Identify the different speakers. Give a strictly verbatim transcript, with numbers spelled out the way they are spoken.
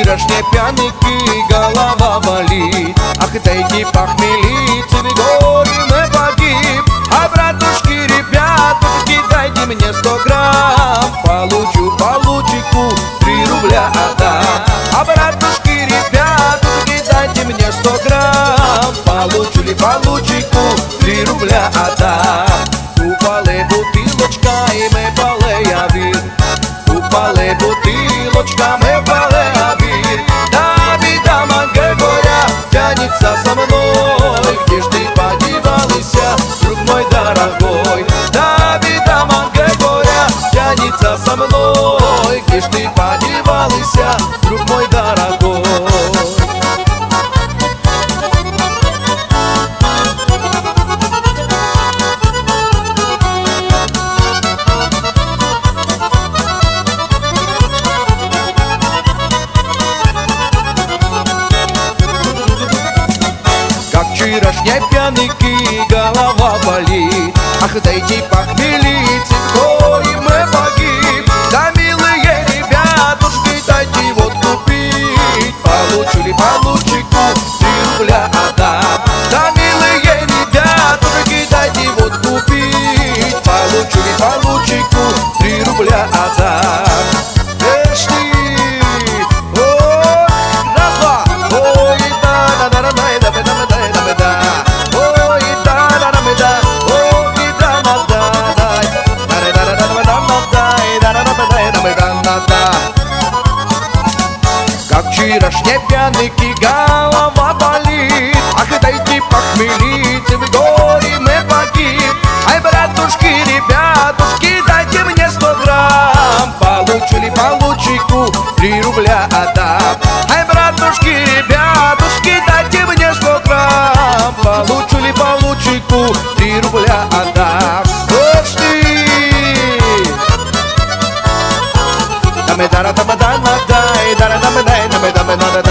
Speaker 1: вчерашней пьянки голова болит. Ах, дайте похмелиться, в горе мы погиб. А братушки, ребятушки, дайте мне сто грамм. Получу получику, три рубля отдам. А братушки, ребятушки, дайте мне сто грамм. Получу ли получику, три рубля отдам. Упала бутылочка, и мы полеяви. Упала бутылочка, мы полеяви. Да, беда, манга горя, тянется со мной. Где ж ты подевалась, друг мой дорогой? Да, беда, манга горя, тянется со мной. Где ж ты подевалась, друг мой дорогой? Вчерашней пьянки голова болит. Ах, дайте похмелиться, горе мы погиб. Да, милые ребятушки, дайте водку пить. Получу ли получику, три рубля отдам. Да, милые ребятушки, дайте водку пить. Получу ли получику, три рубля отдам. Эх ты! Как вчерашней пьянки голова болит. Ах, дайте похмелиться, в горе мы погиб. Ай, братушки, ребятушки, дайте мне сто грамм. Получу ли получику, три рубля отдам. Ай, братушки, ребятушки, дайте мне сто грамм. Получу ли получику, три рубля отдам. Ох ты! Dame, dara, dame, dame, dame, dara, dame, dame, dame, dame, dame,